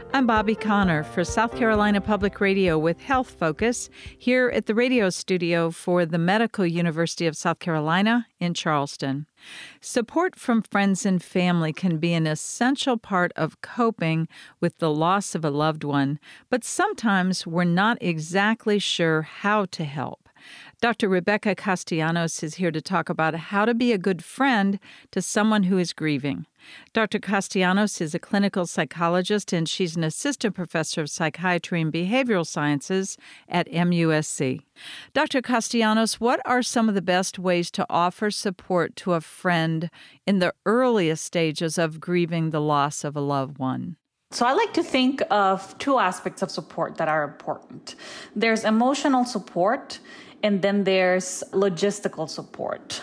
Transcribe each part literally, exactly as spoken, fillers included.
I'm Bobby Connor for South Carolina Public Radio with Health Focus here at the radio studio for the Medical University of South Carolina in Charleston. Support from friends and family can be an essential part of coping with the loss of a loved one, but sometimes we're not exactly sure how to help. Doctor Rebecca Castellanos is here to talk about how to be a good friend to someone who is grieving. Doctor Castellanos is a clinical psychologist, and she's an assistant professor of psychiatry and behavioral sciences at M U S C. Doctor Castellanos, what are some of the best ways to offer support to a friend in the earliest stages of grieving the loss of a loved one? So I like to think of two aspects of support that are important. There's emotional support, and then there's logistical support.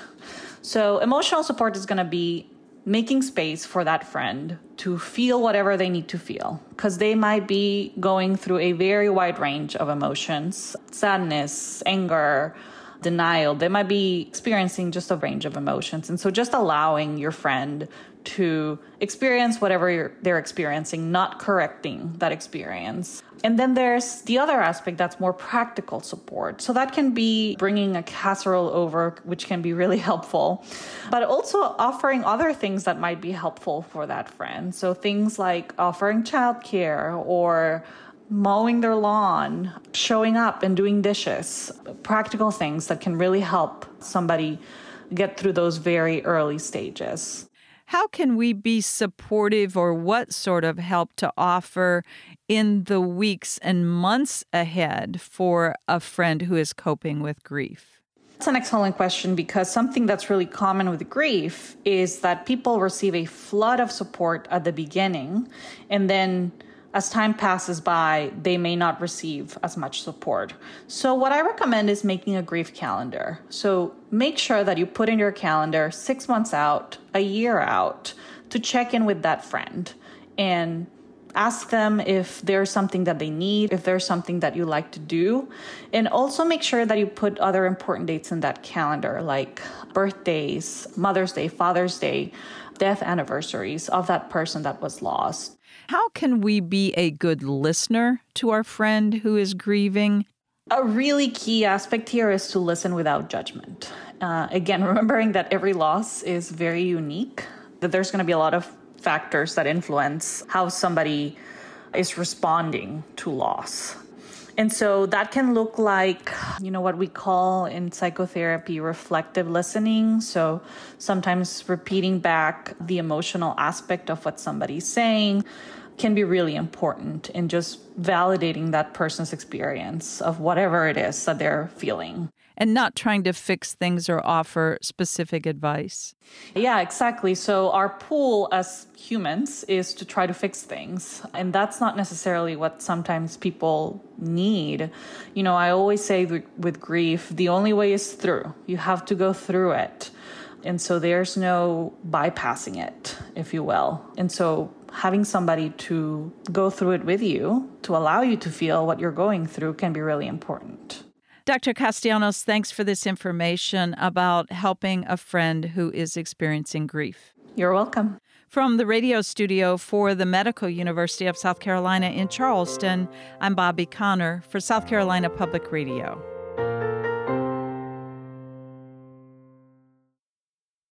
So emotional support is going to be making space for that friend to feel whatever they need to feel, because they might be going through a very wide range of emotions: sadness, anger, denial. They might be experiencing just a range of emotions. And so just allowing your friend to experience whatever you're, they're experiencing, not correcting that experience. And then there's the other aspect that's more practical support. So that can be bringing a casserole over, which can be really helpful, but also offering other things that might be helpful for that friend. So things like offering childcare or mowing their lawn, showing up and doing dishes, practical things that can really help somebody get through those very early stages. How can we be supportive, or what sort of help to offer in the weeks and months ahead for a friend who is coping with grief? That's an excellent question, because something that's really common with grief is that people receive a flood of support at the beginning, and then as time passes by, they may not receive as much support. So what I recommend is making a grief calendar. So make sure that you put in your calendar six months out, a year out, to check in with that friend and ask them if there's something that they need, if there's something that you like to do. And also make sure that you put other important dates in that calendar, like birthdays, Mother's Day, Father's Day, death anniversaries of that person that was lost. How can we be a good listener to our friend who is grieving? A really key aspect here is to listen without judgment. Uh, again, remembering that every loss is very unique, that there's going to be a lot of factors that influence how somebody is responding to loss. And so that can look like, you know, what we call in psychotherapy reflective listening. So sometimes repeating back the emotional aspect of what somebody's saying can be really important in just validating that person's experience of whatever it is that they're feeling. And not trying to fix things or offer specific advice. Yeah, exactly. So our pool as humans is to try to fix things. And that's not necessarily what sometimes people need. You know, I always say with grief, the only way is through. You have to go through it. And so there's no bypassing it, if you will. And so having somebody to go through it with you, to allow you to feel what you're going through, can be really important. Doctor Castellanos, thanks for this information about helping a friend who is experiencing grief. You're welcome. From the radio studio for the Medical University of South Carolina in Charleston, I'm Bobby Connor for South Carolina Public Radio.